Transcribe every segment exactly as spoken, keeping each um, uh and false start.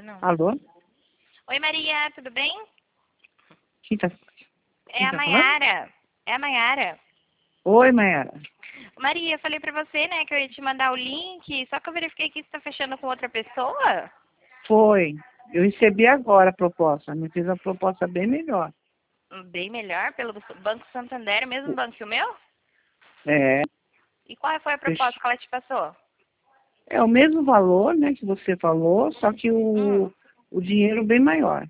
Ainda não. Alô? Oi, Maria, tudo bem? Quem tá, É quem a tá Maiara. É a Maiara. Oi, Mayara. Maria, eu falei pra você, né, que eu ia te mandar o link, só que eu verifiquei que você tá fechando com outra pessoa. Foi. Eu recebi agora a proposta. Me fez uma proposta bem melhor. Bem melhor, pelo Banco Santander, o mesmo banco que o meu? É. E qual foi a proposta que ela te passou? É o mesmo valor, né, que você falou, só que Hum. o, o dinheiro bem maior.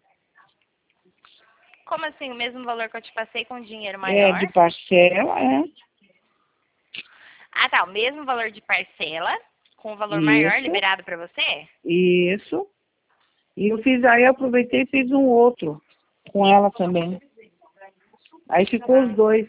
Como assim, o mesmo valor que eu te passei com dinheiro É, maior? de parcela, é. Ah, tá, o mesmo valor de parcela, com o valor maior Isso, liberado pra você? isso. E eu fiz, aí eu aproveitei e fiz um outro com ela também. Aí ficou os Ah, dois.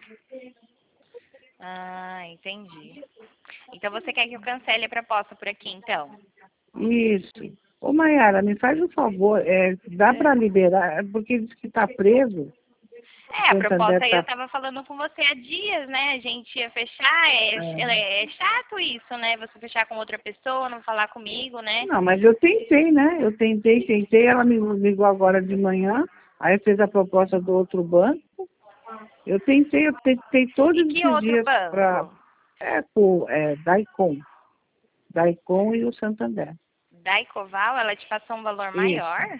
ah, entendi. Então você quer que eu cancele a proposta por aqui, então? Isso. Ô, Mayara, me faz um favor, é, dá para É. liberar, porque diz que está preso, o É, a Santander proposta aí eu está... tava falando com você há dias, né? A gente ia fechar, é, é, é chato isso, né? Você fechar com outra pessoa, não falar comigo, né? Não, mas eu tentei, né? Eu tentei, tentei, ela me ligou agora de manhã, aí fez a proposta do outro banco. Eu tentei, eu tentei E todos que esses outro dias para... banco? É, com, é, Daicom. Daicom e o Santander. Da Ecoval, ela te passou um valor Isso. maior?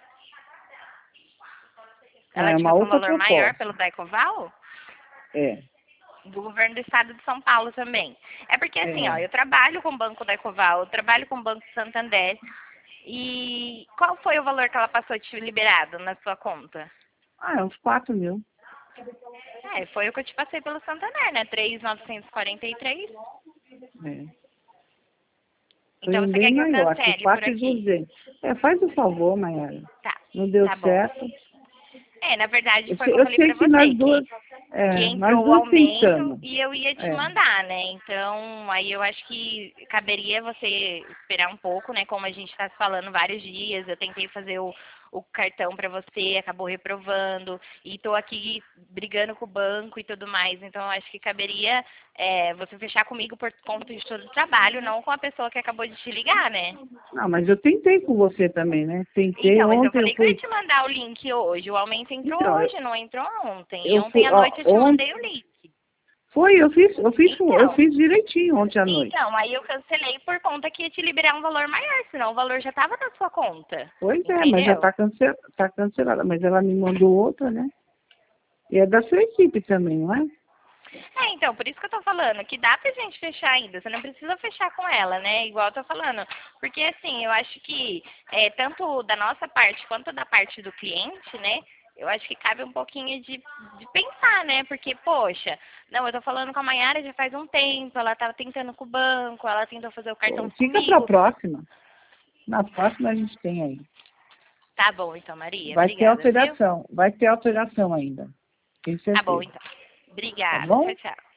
Ela É te uma passou um outra valor maior proposta. pelo Daicoval? É, Do governo do estado de São Paulo também. É porque assim, ó, é. eu trabalho com o Banco Daicoval, eu trabalho com o Banco Santander. E qual foi o valor que ela passou te liberado na sua conta? Ah, é uns quatro mil. É, foi o que eu te passei pelo Santander, né? três mil novecentos e quarenta e três. É. Foi Então um você quer bem que eu maior, foi cancele por quatro e aqui? duzentos. É, faz o favor, Mayara. Tá, Não deu tá bom. certo. É, na verdade Eu foi o sei, que eu eu falei sei pra que você, nós que duas, que é, nós entrou o duas aumento tentamos. e eu ia te É. mandar, né? Então, aí eu acho que caberia você esperar um pouco, né? Como a gente está falando vários dias, eu tentei fazer o, o cartão para você, acabou reprovando, e estou aqui brigando com o banco e tudo mais. Então, eu acho que caberia é, você fechar comigo por conta de todo o trabalho, não com a pessoa que acabou de te ligar, né? Não, mas eu tentei com você também, né? Tentei Então, mas eu ontem, eu falei que eu ia fui. te mandar o link hoje. O aumento entrou Então, eu, hoje, não entrou ontem. E eu ontem fui, à ó, noite eu te ontem. mandei o link. Foi, eu fiz, eu fiz, com- eu Então, fiz direitinho ontem à noite. Então, aí eu cancelei por conta que ia te liberar um valor maior, senão o valor já estava na sua conta. Pois é, mas já Entendeu? tá, cance, tá cancelada. Mas ela me mandou outra, né? E é da sua equipe também, não é? É, então, por isso que eu tô falando, que dá pra gente fechar ainda. Você não precisa fechar com ela, né? Igual eu tô falando. Porque assim, eu acho que é, tanto da nossa parte quanto da parte do cliente, né? Eu acho que cabe um pouquinho de, de pensar, né? Porque, poxa, não, eu tô falando com a Mayara já faz um tempo, ela tava tentando com o banco, ela tentou fazer o Pô, cartão fica pra comigo. próxima. Na próxima a gente tem aí. Tá bom, então, Maria. Vai ter Obrigada, viu? alteração, vai ter alteração ainda. Tenho Tá bom, certeza. então. Tá Obrigada. Tchau, bom? tchau.